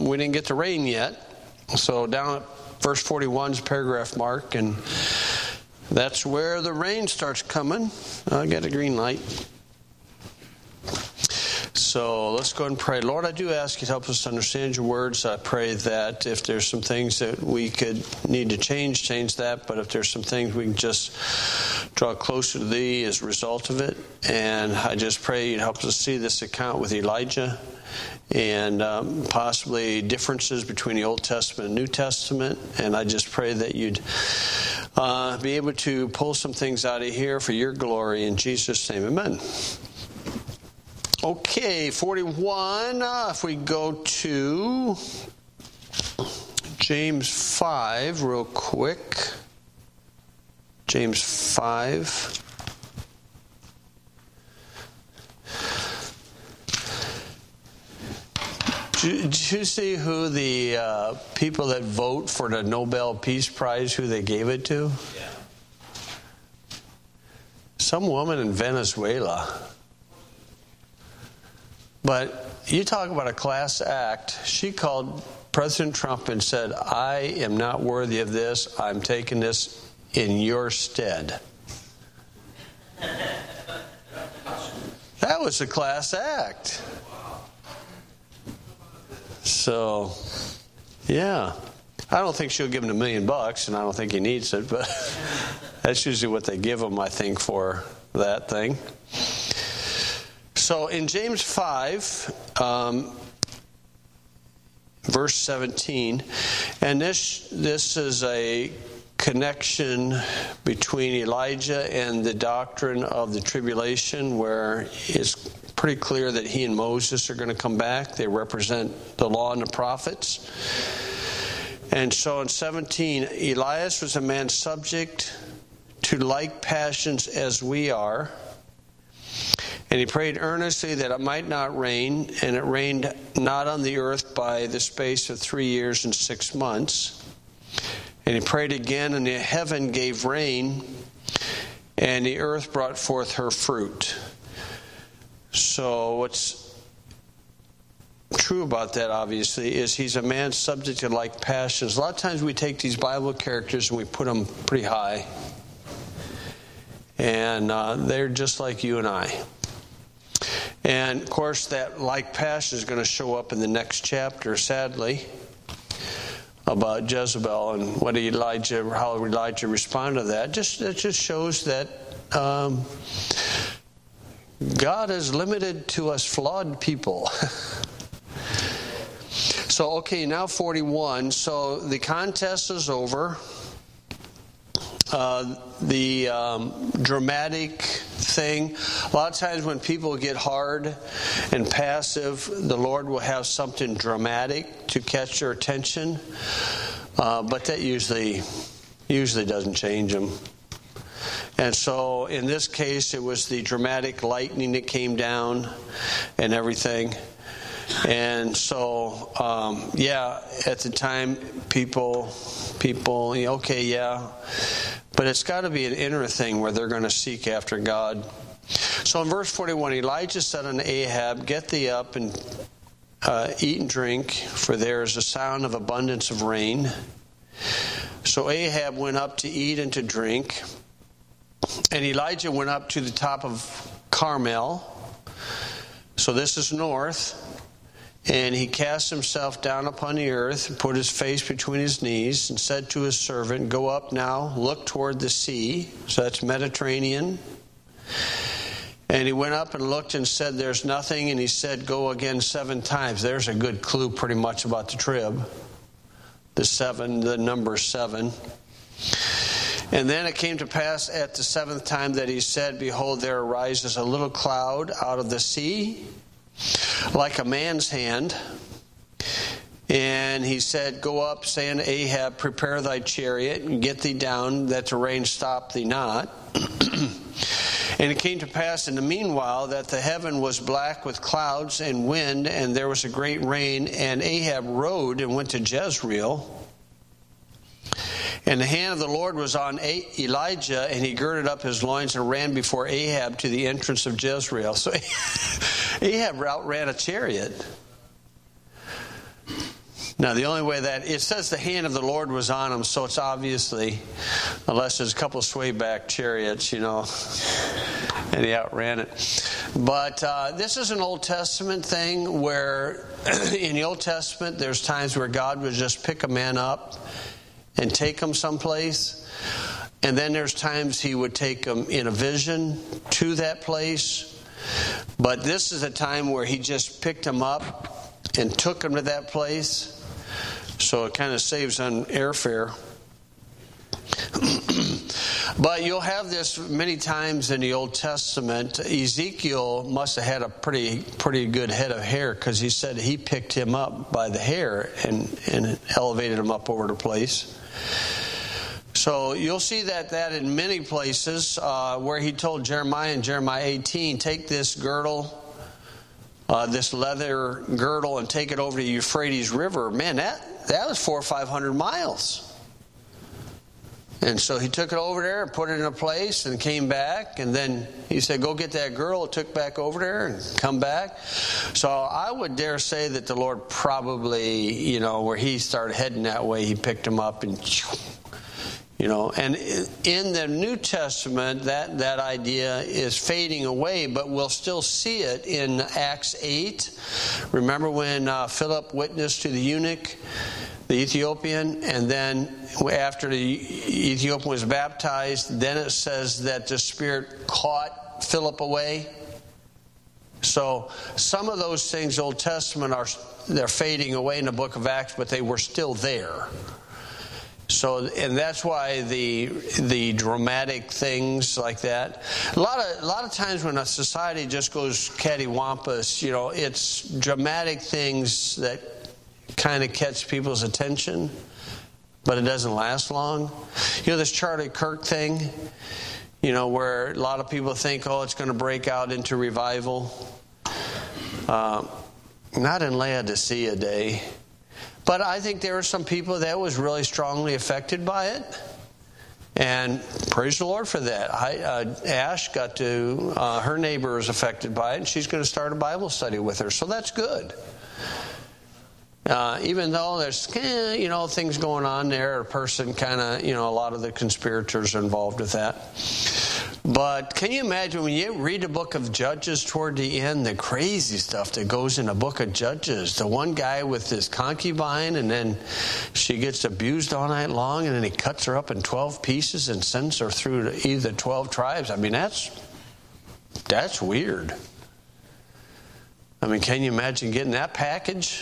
we didn't get the rain yet. So down at verse 41 is a paragraph mark, and that's where the rain starts coming. I got a green light. So let's go ahead and pray. Lord, I do ask you to help us to understand your words. I pray that if there's some things that we could need to change that. But if there's some things we can just draw closer to thee as a result of it. And I just pray you'd help us see this account with Elijah and possibly differences between the Old Testament and New Testament. And I just pray that you'd be able to pull some things out of here for your glory. In Jesus' name, amen. Okay, 41, if we go to James 5 real quick. James 5. Did you see who the people that vote for the Nobel Peace Prize, who they gave it to? Yeah. Some woman in Venezuela. But you talk about a class act. She called President Trump and said, I am not worthy of this. I'm taking this in your stead. That was a class act. So, yeah. I don't think she'll give him $1 million, and I don't think he needs it, but that's usually what they give him, I think, for that thing. So in James 5, verse 17, and this is a connection between Elijah and the doctrine of the tribulation, where it's pretty clear that he and Moses are going to come back. They represent the law and the prophets. And so in 17, Elias was a man subject to like passions as we are. And he prayed earnestly that it might not rain, and it rained not on the earth by the space of 3 years and 6 months. And he prayed again, and the heaven gave rain, and the earth brought forth her fruit. So what's true about that, obviously, is he's a man subject to like passions. A lot of times we take these Bible characters and we put them pretty high. And they're just like you and I. And, of course, that like passion is going to show up in the next chapter, sadly, about Jezebel and how Elijah responded to that. It just shows that God is limited to us flawed people. So, okay, now 41. So the contest is over. The dramatic thing. A lot of times when people get hard and passive, the Lord will have something dramatic to catch their attention. But that usually doesn't change them. And so in this case, it was the dramatic lightning that came down and everything. And so, at the time, people, okay, yeah. But it's got to be an inner thing where they're going to seek after God. So in verse 41, Elijah said unto Ahab, get thee up and eat and drink, for there is a sound of abundance of rain. So Ahab went up to eat and to drink. And Elijah went up to the top of Carmel. So this is north. And he cast himself down upon the earth and put his face between his knees and said to his servant, go up now, look toward the sea. So that's Mediterranean. And he went up and looked and said, there's nothing. And he said, go again 7 times. There's a good clue pretty much about the trib. The number 7. And then it came to pass at the 7th time that he said, behold, there arises a little cloud out of the sea, like a man's hand. And he said, go up, say unto Ahab, prepare thy chariot, and get thee down, that the rain stop thee not. And it came to pass in the meanwhile that the heaven was black with clouds and wind, and there was a great rain. And Ahab rode and went to Jezreel. And the hand of the Lord was on Elijah, and he girded up his loins and ran before Ahab to the entrance of Jezreel. So Ahab outran a chariot. Now, the only way that it says the hand of the Lord was on him, so it's obviously, unless there's a couple of swayback chariots, and he outran it. But this is an Old Testament thing where in the Old Testament there's times where God would just pick a man up and take him someplace. And then there's times he would take him in a vision to that place. But this is a time where he just picked him up and took him to that place. So it kind of saves on airfare. But you'll have this many times in the Old Testament. Ezekiel must have had a pretty good head of hair, because he said he picked him up by the hair and elevated him up over the place. So you'll see that in many places where he told Jeremiah in Jeremiah 18, take this girdle, this leather girdle, and take it over to the Euphrates River. Man, that was 400 or 500 miles. And so he took it over there and put it in a place and came back. And then he said, go get that girl. Took back over there and come back. So I would dare say that the Lord probably, where he started heading that way, he picked him up and, and in the New Testament, that idea is fading away, but we'll still see it in Acts 8. Remember when Philip witnessed to the eunuch, the Ethiopian, and then after the Ethiopian was baptized, then it says that the Spirit caught Philip away. So some of those things, Old Testament, they're fading away in the book of Acts, but they were still there. So, and that's why the dramatic things like that. A lot of times when a society just goes cattywampus, it's dramatic things that kind of catch people's attention, but it doesn't last long. This Charlie Kirk thing, where a lot of people think, it's going to break out into revival. Not in Laodicea day. But I think there were some people that was really strongly affected by it. And praise the Lord for that. Ash got to, her neighbor is affected by it, and she's going to start a Bible study with her. So that's good. Even though there's, things going on there, a person kind of, a lot of the conspirators are involved with that. But can you imagine when you read the book of Judges toward the end, the crazy stuff that goes in the book of Judges? The one guy with his concubine, and then she gets abused all night long, and then he cuts her up in 12 pieces and sends her through to either 12 tribes. I mean, that's weird. I mean, can you imagine getting that package?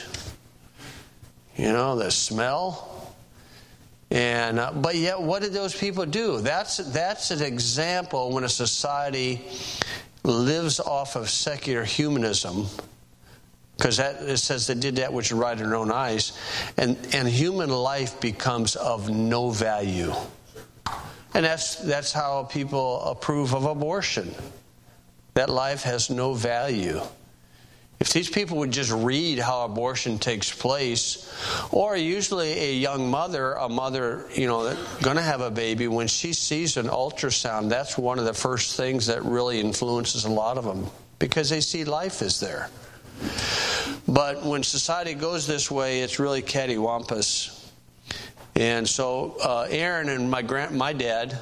The smell. And but yet, what did those people do? That's an example when a society lives off of secular humanism, because it says they did that which is right in their own eyes, and human life becomes of no value. And that's how people approve of abortion. That life has no value. If these people would just read how abortion takes place, or usually a young mother, going to have a baby, when she sees an ultrasound, that's one of the first things that really influences a lot of them, because they see life is there. But when society goes this way, it's really cattywampus. And so Aaron and my dad,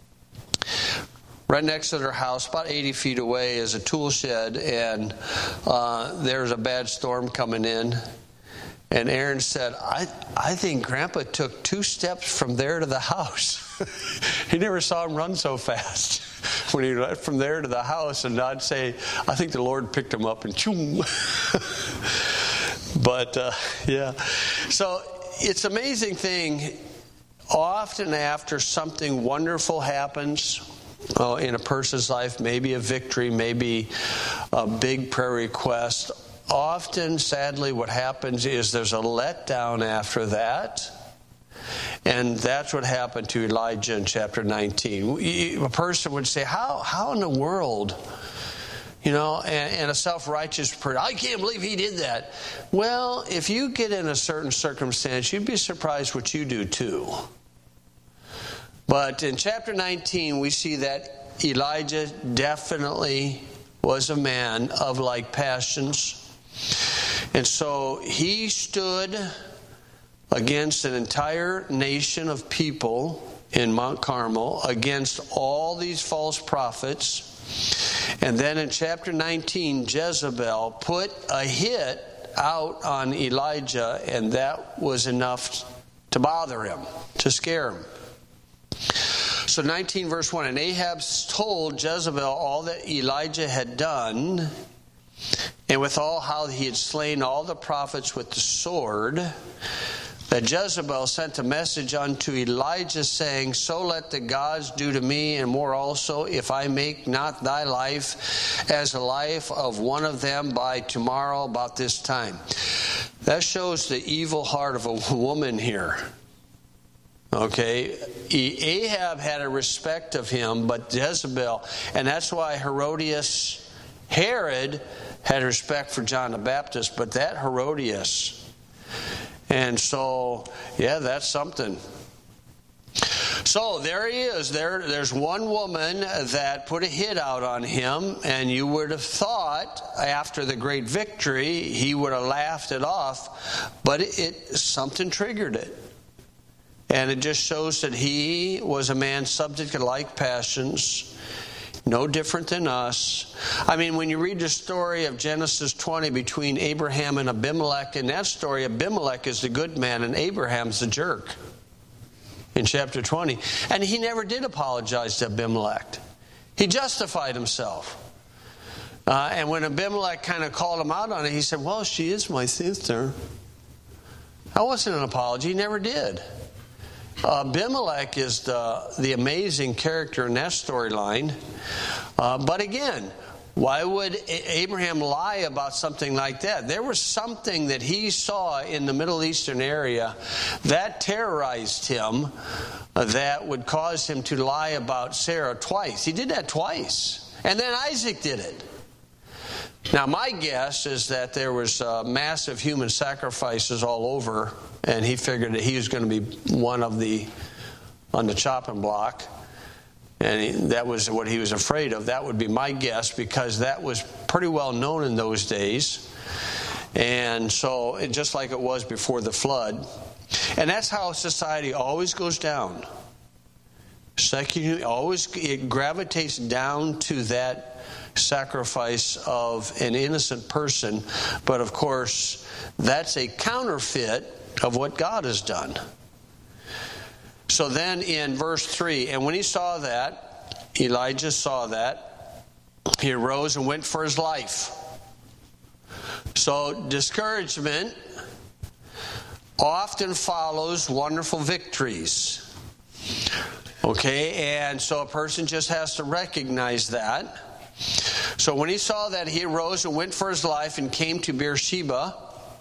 right next to their house, about 80 feet away, is a tool shed, and there's a bad storm coming in. And Aaron said, I think Grandpa took 2 steps from there to the house. He never saw him run so fast when he went from there to the house. And I'd say, I think the Lord picked him up and choom. But, yeah. So it's an amazing thing. Often after something wonderful happens in a person's life, maybe a victory, maybe a big prayer request, often, sadly, what happens is there's a letdown after that. And that's what happened to Elijah in chapter 19. A person would say, how in the world, and a self-righteous person, I can't believe he did that. Well, if you get in a certain circumstance, you'd be surprised what you do too. But in chapter 19, we see that Elijah definitely was a man of like passions. And so he stood against an entire nation of people in Mount Carmel, against all these false prophets. And then in chapter 19, Jezebel put a hit out on Elijah, and that was enough to bother him, to scare him. So 19 verse 1, and Ahab told Jezebel all that Elijah had done, and withal how he had slain all the prophets with the sword, that Jezebel sent a message unto Elijah, saying, so let the gods do to me, and more also, if I make not thy life as the life of one of them by tomorrow about this time. That shows the evil heart of a woman here. Okay, Ahab had a respect of him, but Jezebel, and that's why Herod had respect for John the Baptist, but that Herodias. And so, yeah, that's something. So there he is. There's one woman that put a hit out on him, and you would have thought after the great victory he would have laughed it off, but something triggered it. And it just shows that he was a man subject to like passions, no different than us. I mean, when you read the story of Genesis 20 between Abraham and Abimelech, in that story, Abimelech is the good man and Abraham's the jerk in chapter 20. And he never did apologize to Abimelech. He justified himself. And when Abimelech kind of called him out on it, he said, well, she is my sister. That wasn't an apology. He never did. Abimelech is the amazing character in that storyline. But again, why would Abraham lie about something like that? There was something that he saw in the Middle Eastern area that terrorized him, that would cause him to lie about Sarah twice. He did that twice. And then Isaac did it. Now, my guess is that there was massive human sacrifices all over, and he figured that he was going to be one of on the chopping block, and that was what he was afraid of. That would be my guess, because that was pretty well known in those days, and so just like it was before the flood. And that's how society always goes down. It gravitates down to that sacrifice of an innocent person, but of course that's a counterfeit of what God has done. So then in verse 3, and when he saw that, Elijah saw that, he arose and went for his life. So discouragement often follows wonderful victories. Okay, and so a person just has to recognize that. So when he saw that, he arose and went for his life and came to Beersheba,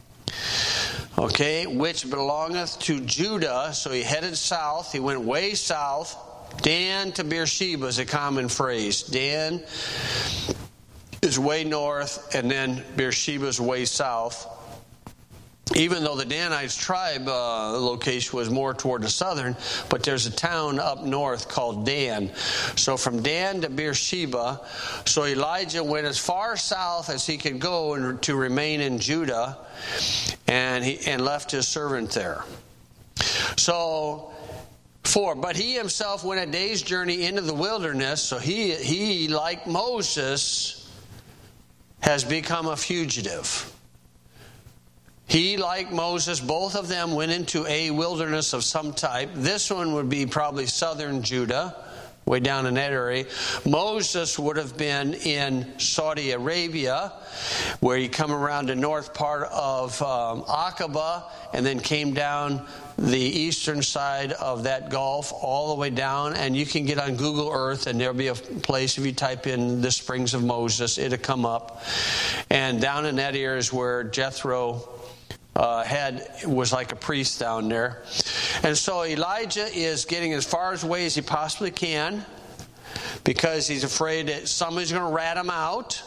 which belongeth to Judah. So he headed south. He went way south. Dan to Beersheba is a common phrase. Dan is way north, and then Beersheba is way south. Even though the Danites tribe location was more toward the southern, but there's a town up north called Dan. So from Dan to Beersheba, so Elijah went as far south as he could go to remain in Judah, and left his servant there. So 4, but he himself went a day's journey into the wilderness. So he like Moses, has become a fugitive. He, like Moses, both of them went into a wilderness of some type. This one would be probably southern Judah, way down in that area. Moses would have been in Saudi Arabia, where he come around the north part of Aqaba, and then came down the eastern side of that Gulf all the way down. And you can get on Google Earth, and there'll be a place, if you type in the Springs of Moses, it'll come up. And down in that area is where Jethro was like a priest down there. And so Elijah is getting as far away as he possibly can, because he's afraid that somebody's going to rat him out.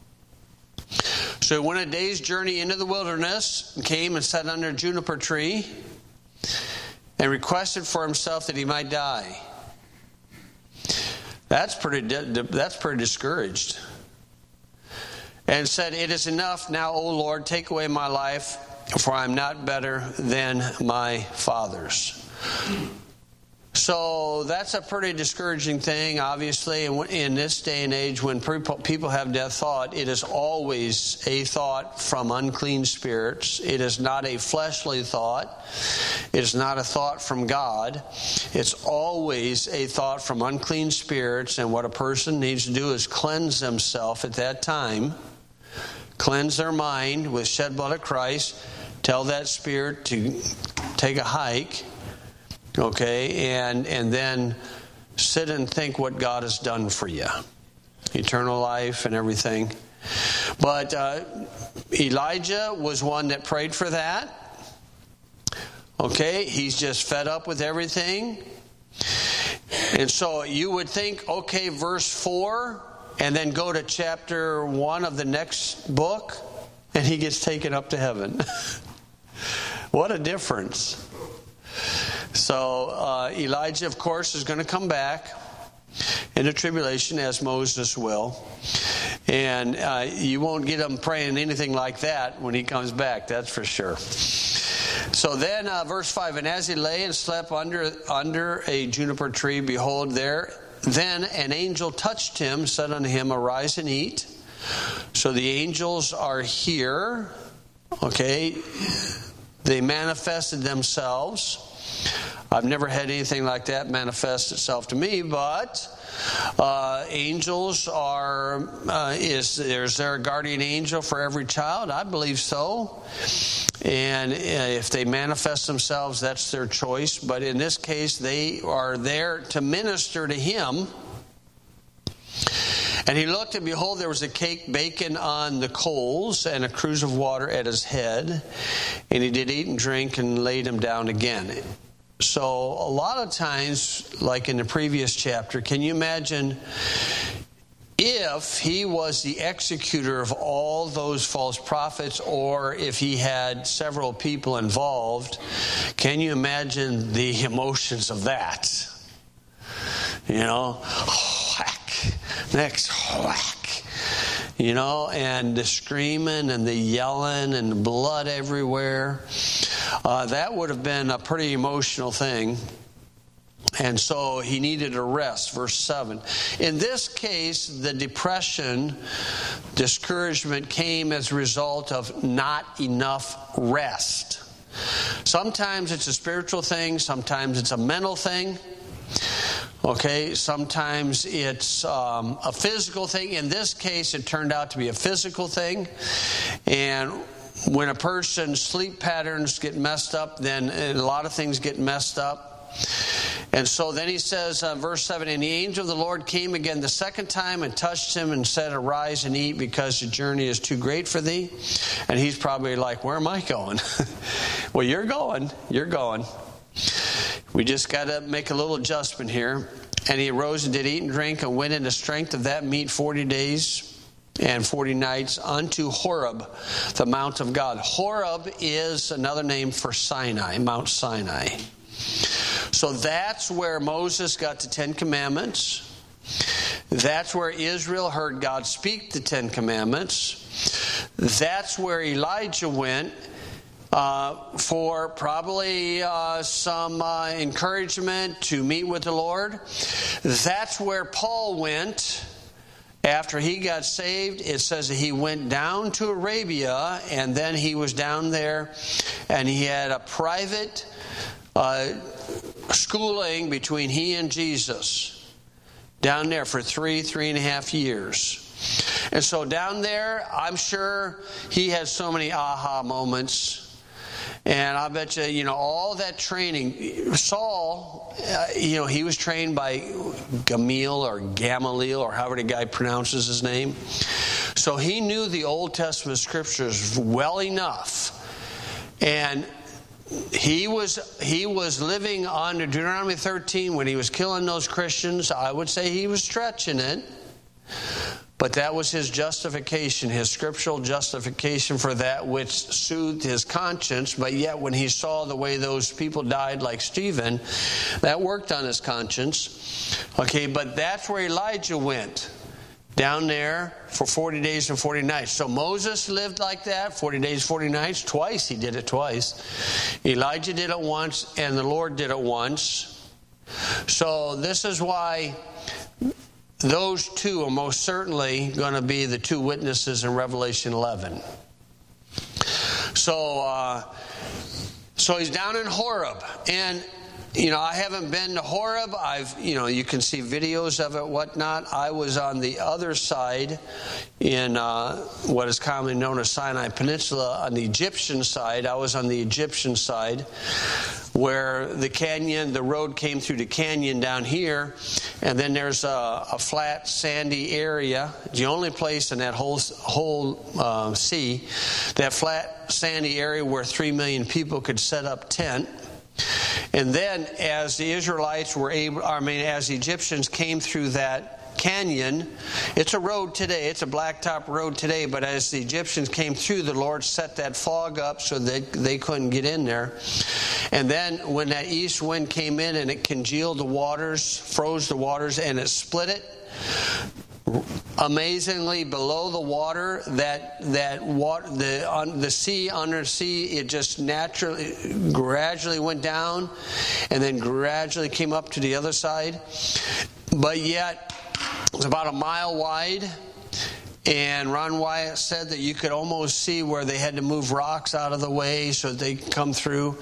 So he went a day's journey into the wilderness, and came and sat under a juniper tree, and requested for himself that he might die. That's pretty discouraged. And said, "It is enough now, O Lord, take away my life, for I'm not better than my fathers. So that's a pretty discouraging thing, obviously. And in this day and age, when people have that thought, it is always a thought from unclean spirits. It is not a fleshly thought. It is not a thought from God. It's always a thought from unclean spirits. And what a person needs to do is cleanse themselves at that time. Cleanse their mind with shed blood of Christ. Tell that spirit to take a hike. Okay, and then sit and think what God has done for you. Eternal life and everything. But Elijah was one that prayed for that. Okay, he's just fed up with everything. And so you would think, okay, verse 4, and then go to chapter 1 of the next book, and he gets taken up to heaven. What a difference. So Elijah, of course, is going to come back in the tribulation, as Moses will. And you won't get him praying anything like that when he comes back, that's for sure. So then, verse 5, and as he lay and slept under a juniper tree, behold, then an angel touched him, said unto him, arise and eat. So the angels are here. Okay, they manifested themselves. I've never had anything like that manifest itself to me, but angels is there a guardian angel for every child? I believe so. And if they manifest themselves, that's their choice. But in this case, they are there to minister to him. And he looked, and behold, there was a cake baken on the coals, and a cruse of water at his head. And he did eat and drink, and laid him down again. So a lot of times, like in the previous chapter, can you imagine if he was the executor of all those false prophets, or if he had several people involved? Can you imagine the emotions of that? You know, whack, next whack, you know, and the screaming and the yelling and the blood everywhere. That would have been a pretty emotional thing. And so he needed a rest. Verse 7. In this case, the depression, discouragement came as a result of not enough rest. Sometimes it's a spiritual thing. Sometimes it's a mental thing. Okay, sometimes it's a physical thing. In this case, it turned out to be a physical thing. And when a person's sleep patterns get messed up, then a lot of things get messed up. And so then he says, verse 7, and the angel of the Lord came again the second time and touched him and said, arise and eat, because the journey is too great for thee. And he's probably like, where am I going? Well, you're going. We just got to make a little adjustment here. And he arose and did eat and drink, and went in the strength of that meat 40 days and 40 nights unto Horeb, the mount of God. Horeb is another name for Sinai, Mount Sinai. So that's where Moses got the Ten Commandments. That's where Israel heard God speak the Ten Commandments. That's where Elijah went for probably some encouragement to meet with the Lord. That's where Paul went. After he got saved, it says that he went down to Arabia, and then he was down there, and he had a private schooling between he and Jesus down there for 3.5 years. And so down there, I'm sure he had so many aha moments. And I bet you, all that training. Saul, he was trained by Gamaliel, or however the guy pronounces his name. So he knew the Old Testament scriptures well enough. And he was living under Deuteronomy 13 when he was killing those Christians. I would say he was stretching it. But that was his justification, his scriptural justification for that which soothed his conscience. But yet when he saw the way those people died, like Stephen, that worked on his conscience. Okay, but that's where Elijah went. down there for 40 days and 40 nights. So Moses lived like that, 40 days, 40 nights. Twice, he did it twice. Elijah did it once, and the Lord did it once. So this is why those two are most certainly going to be the two witnesses in Revelation 11. So he's down in Horeb, and I haven't been to Horeb. You can see videos of it, whatnot. I was on the other side in what is commonly known as Sinai Peninsula, on the Egyptian side. I was on the Egyptian side where the road came through the canyon down here, and then there's a flat, sandy area. The only place in that whole sea, that flat, sandy area where 3 million people could set up tent. And then as the as the Egyptians came through that canyon, it's a road today, it's a blacktop road today, but as the Egyptians came through, the Lord set that fog up so that they couldn't get in there. And then when that east wind came in and it congealed the waters, froze the waters, and it split it, amazingly, below the water, the sea, undersea, it just gradually went down and then gradually came up to the other side. But yet, it's about a mile wide. And Ron Wyatt said that you could almost see where they had to move rocks out of the way so that they could come through.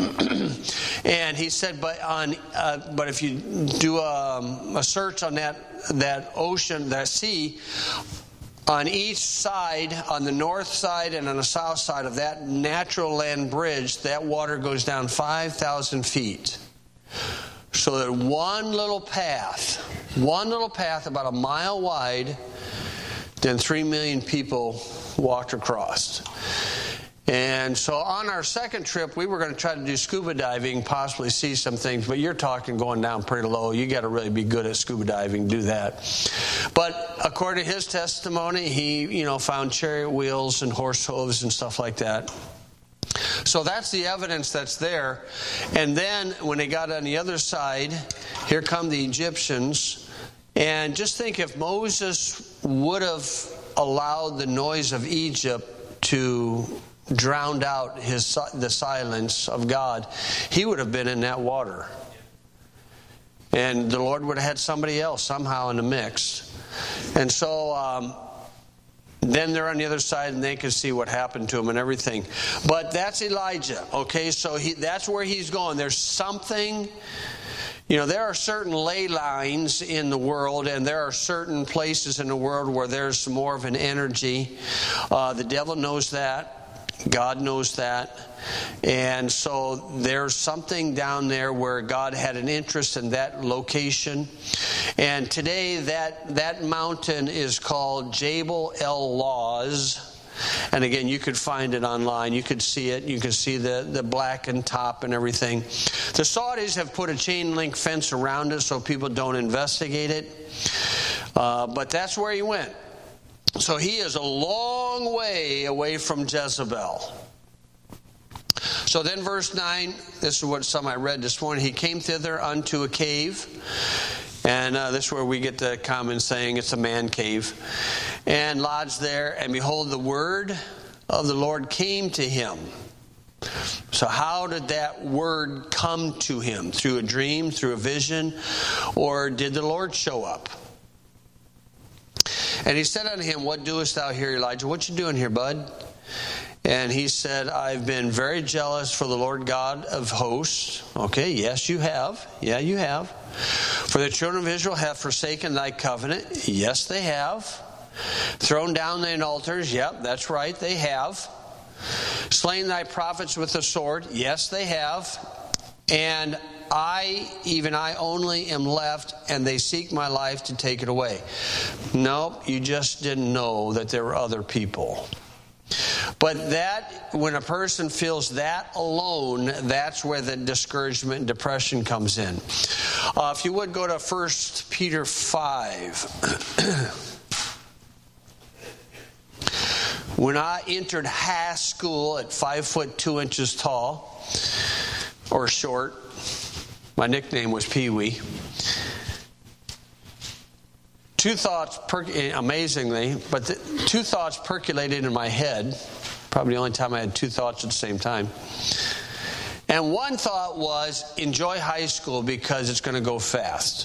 And he said, but if you do a search on that ocean, that sea, on each side, on the north side and on the south side of that natural land bridge, that water goes down 5,000 feet. So that one little path about a mile wide, then 3 million people walked across. And so on our second trip, we were going to try to do scuba diving, possibly see some things, but you're talking going down pretty low. You got to really be good at scuba diving, do that. But according to his testimony, he, found chariot wheels and horse hooves and stuff like that. So that's the evidence that's there. And then when they got on the other side, here come the Egyptians. And just think, if Moses would have allowed the noise of Egypt to drown out the silence of God, he would have been in that water. And the Lord would have had somebody else somehow in the mix. And so then they're on the other side and they can see what happened to him and everything. But that's Elijah, okay? So that's where he's going. There's something... there are certain ley lines in the world, and there are certain places in the world where there's more of an energy. The devil knows that. God knows that. And so there's something down there where God had an interest in that location. And today that mountain is called Jabal el-Lawz. And again, you could find it online. You could see it. You could see the blackened top and everything. The Saudis have put a chain link fence around it so people don't investigate it. But that's where he went. So he is a long way away from Jezebel. So then verse 9, this is what some I read this morning. He came thither unto a cave. And this is where we get the common saying, it's a man cave. And lodged there, and behold, the word of the Lord came to him. So how did that word come to him? Through a dream, through a vision, or did the Lord show up? And he said unto him, what doest thou here, Elijah? What you doing here, bud? And he said, I've been very jealous for the Lord God of hosts. Okay, yes, you have. Yeah, you have. For the children of Israel have forsaken thy covenant. Yes, they have. Thrown down thine altars. Yep, that's right, they have. Slain thy prophets with the sword. Yes, they have. And even I only am left, and they seek my life to take it away. Nope, you just didn't know that there were other people. But that, when a person feels that alone, that's where the discouragement and depression comes in. If you would go to 1 Peter 5. When I entered high school at 5 foot 2 inches tall, or short, my nickname was Pee Wee. two thoughts, amazingly, but two thoughts percolated in my head. Probably the only time I had two thoughts at the same time. And one thought was, enjoy high school because it's going to go fast.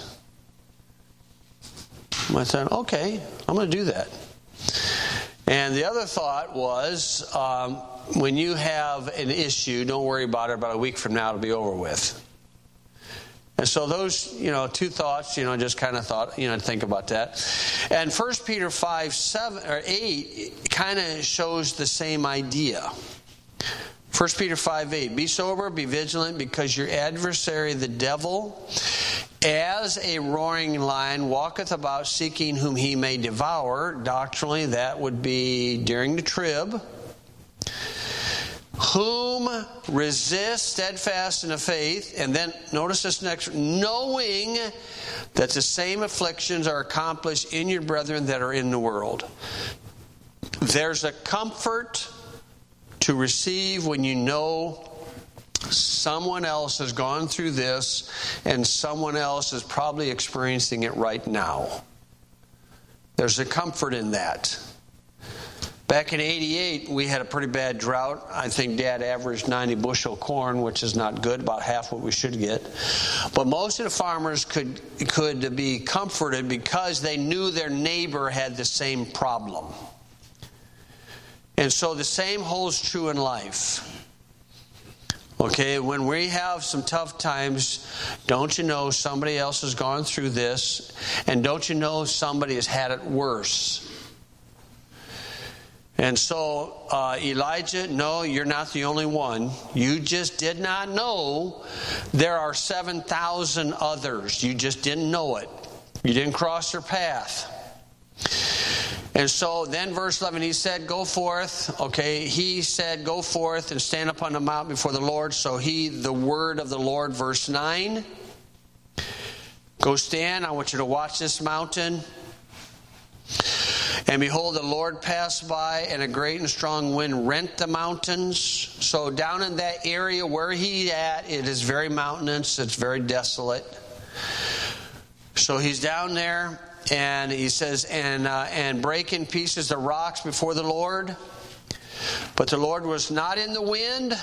I thought, okay, I'm going to do that. And the other thought was, when you have an issue, don't worry about it. About a week from now, it'll be over with. And so those, two thoughts, just kind of thought, think about that. And 1 Peter 5:8 kind of shows the same idea. 1 Peter 5:8, be sober, be vigilant, because your adversary, the devil, as a roaring lion, walketh about seeking whom he may devour. Doctrinally, that would be during the trib. Whom resist steadfast in the faith, and then notice this next, knowing that the same afflictions are accomplished in your brethren that are in the world. There's a comfort to receive when you know someone else has gone through this and someone else is probably experiencing it right now. There's a comfort in that. Back in 88, we had a pretty bad drought. I think Dad averaged 90 bushel corn, which is not good, about half what we should get. But most of the farmers could be comforted because they knew their neighbor had the same problem. And so the same holds true in life. Okay, when we have some tough times, don't you know somebody else has gone through this, and don't you know somebody has had it worse? And so, Elijah, no, you're not the only one. You just did not know there are 7,000 others. You just didn't know it. You didn't cross their path. And so then verse 11, he said, go forth. Okay, he said, go forth and stand upon the mountain before the Lord. So the word of the Lord, verse 9. Go stand. I want you to watch this mountain. And behold, the Lord passed by, and a great and strong wind rent the mountains. So down in that area where he's at, it is very mountainous. It's very desolate. So he's down there, and he says, and break in pieces the rocks before the Lord. But the Lord was not in the wind.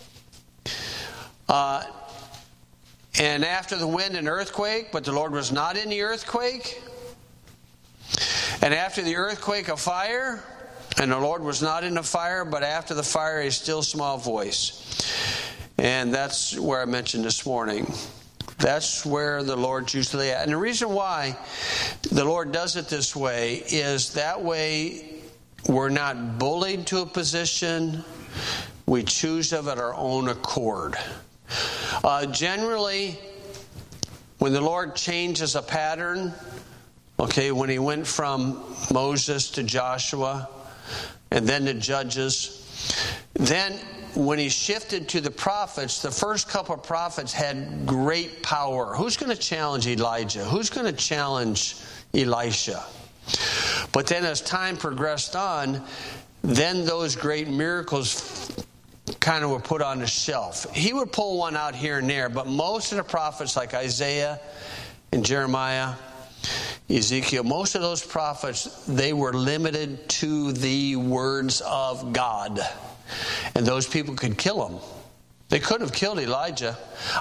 And after the wind, an earthquake. But the Lord was not in the earthquake. And after the earthquake, a fire, and the Lord was not in the fire, but after the fire, a still small voice. And that's where I mentioned this morning. That's where the Lord usually at. And the reason why the Lord does it this way is that way we're not bullied to a position. We choose of it our own accord. Generally, when the Lord changes a pattern, okay, when he went from Moses to Joshua and then to Judges, then when he shifted to the prophets, the first couple of prophets had great power. Who's going to challenge Elijah? Who's going to challenge Elisha? But then as time progressed on, then those great miracles kind of were put on the shelf. He would pull one out here and there, but most of the prophets like Isaiah and Jeremiah, Ezekiel, most of those prophets, they were limited to the words of God. And those people could kill him. They couldn't have killed Elijah.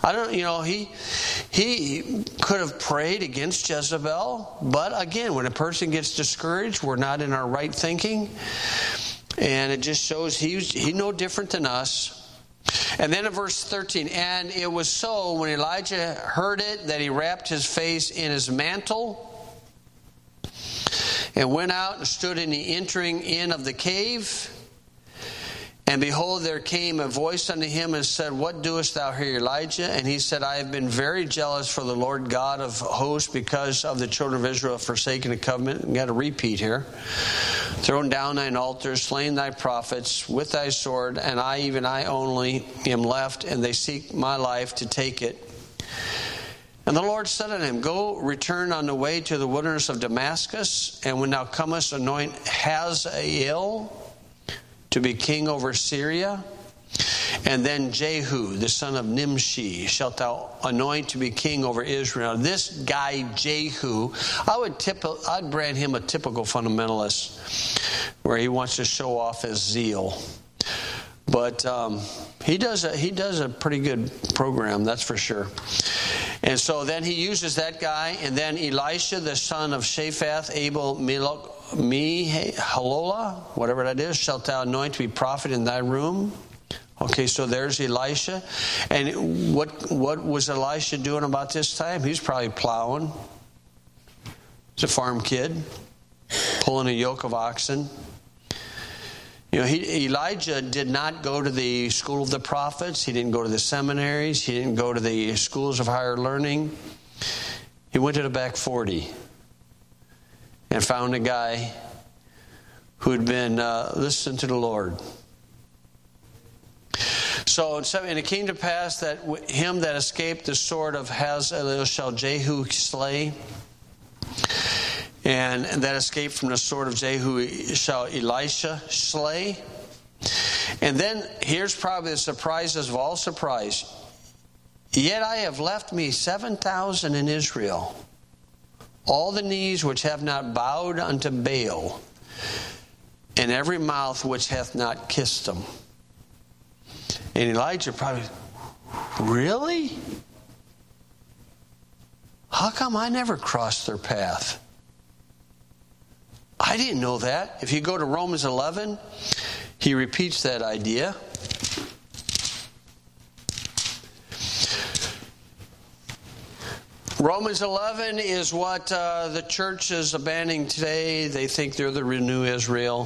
He could have prayed against Jezebel. But again, when a person gets discouraged, we're not in our right thinking. And it just shows he's no different than us. And then in verse 13, and it was so when Elijah heard it that he wrapped his face in his mantle and went out and stood in the entering in of the cave. And behold, there came a voice unto him and said, what doest thou here, Elijah? And he said, I have been very jealous for the Lord God of hosts because of the children of Israel have forsaken the covenant. And got a repeat here. Thrown down thine altars, slain thy prophets with thy sword, and I only am left, and they seek my life to take it. And the Lord said unto him, go, return on the way to the wilderness of Damascus, and when thou comest, anoint Hazael to be king over Syria. And then Jehu, the son of Nimshi, shalt thou anoint to be king over Israel. This guy, Jehu, I'd brand him a typical fundamentalist, where he wants to show off his zeal. But he does a pretty good program, that's for sure. And so then he uses that guy, and then Elisha, the son of Shaphat, Abel Halola, whatever that is, shalt thou anoint to be prophet in thy room. Okay, so there's Elisha. And what was Elisha doing about this time? He's probably plowing. He's a farm kid, pulling a yoke of oxen. Elijah did not go to the school of the prophets. He didn't go to the seminaries. He didn't go to the schools of higher learning. He went to the back 40 and found a guy who had been listening to the Lord. So, and it came to pass that him that escaped the sword of Hazael shall Jehu slay, and that escaped from the sword of Jehu shall Elisha slay. And then here's probably the surprises of all surprise. Yet I have left me 7,000 in Israel, all the knees which have not bowed unto Baal, and every mouth which hath not kissed him. And Elijah probably, really? How come I never crossed their path? I didn't know that. If you go to Romans 11, he repeats that idea. Romans 11 is what the church is abandoning today. They think they're the new Israel.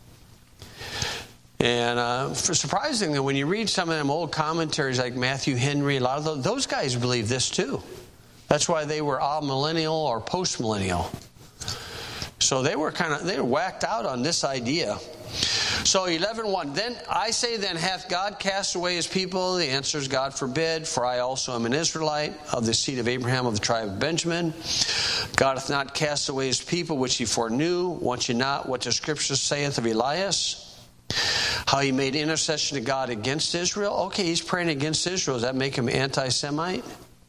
And surprisingly, when you read some of them old commentaries like Matthew Henry, a lot of those guys believe this too. That's why they were all-millennial or post-millennial. So they were whacked out on this idea. So 11:1, then I say, then hath God cast away his people? The answer is, God forbid, for I also am an Israelite of the seed of Abraham of the tribe of Benjamin. God hath not cast away his people which he foreknew. Want you not what the scripture saith of Elias? How he made intercession to God against Israel. Okay, he's praying against Israel. Does that make him anti-Semite?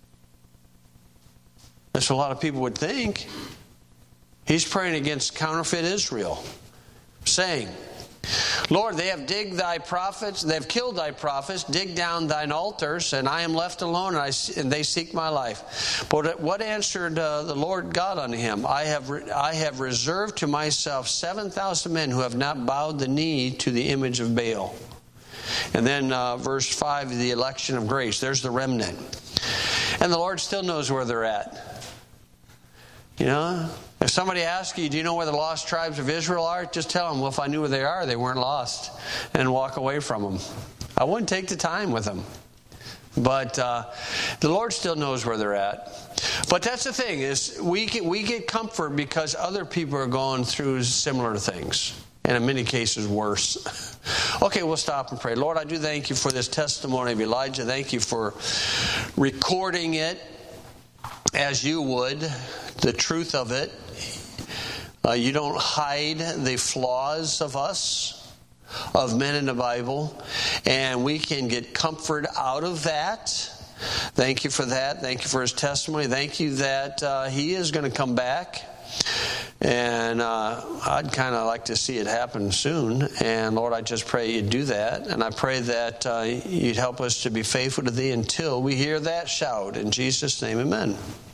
That's what a lot of people would think. He's praying against counterfeit Israel, saying, Lord, they have digged thy prophets, they have killed thy prophets, dig down thine altars, and I am left alone, and they seek my life. But what answered the Lord God unto him? I have reserved to myself 7,000 men who have not bowed the knee to the image of Baal. And then verse 5, the election of grace. There's the remnant. And the Lord still knows where they're at. You know, if somebody asks you, do you know where the lost tribes of Israel are? Just tell them, well, if I knew where they are, they weren't lost, and walk away from them. I wouldn't take the time with them. But the Lord still knows where they're at. But that's the thing, is we get comfort because other people are going through similar things, and in many cases worse. Okay, we'll stop and pray. Lord, I do thank you for this testimony of Elijah. Thank you for recording it as you would, the truth of it. You don't hide the flaws of us, of men in the Bible, and we can get comfort out of that. Thank you for that. Thank you for his testimony. Thank you that he is going to come back, and I'd kind of like to see it happen soon. And Lord, I just pray you'd do that, and I pray that you'd help us to be faithful to thee until we hear that shout. In Jesus' name, amen.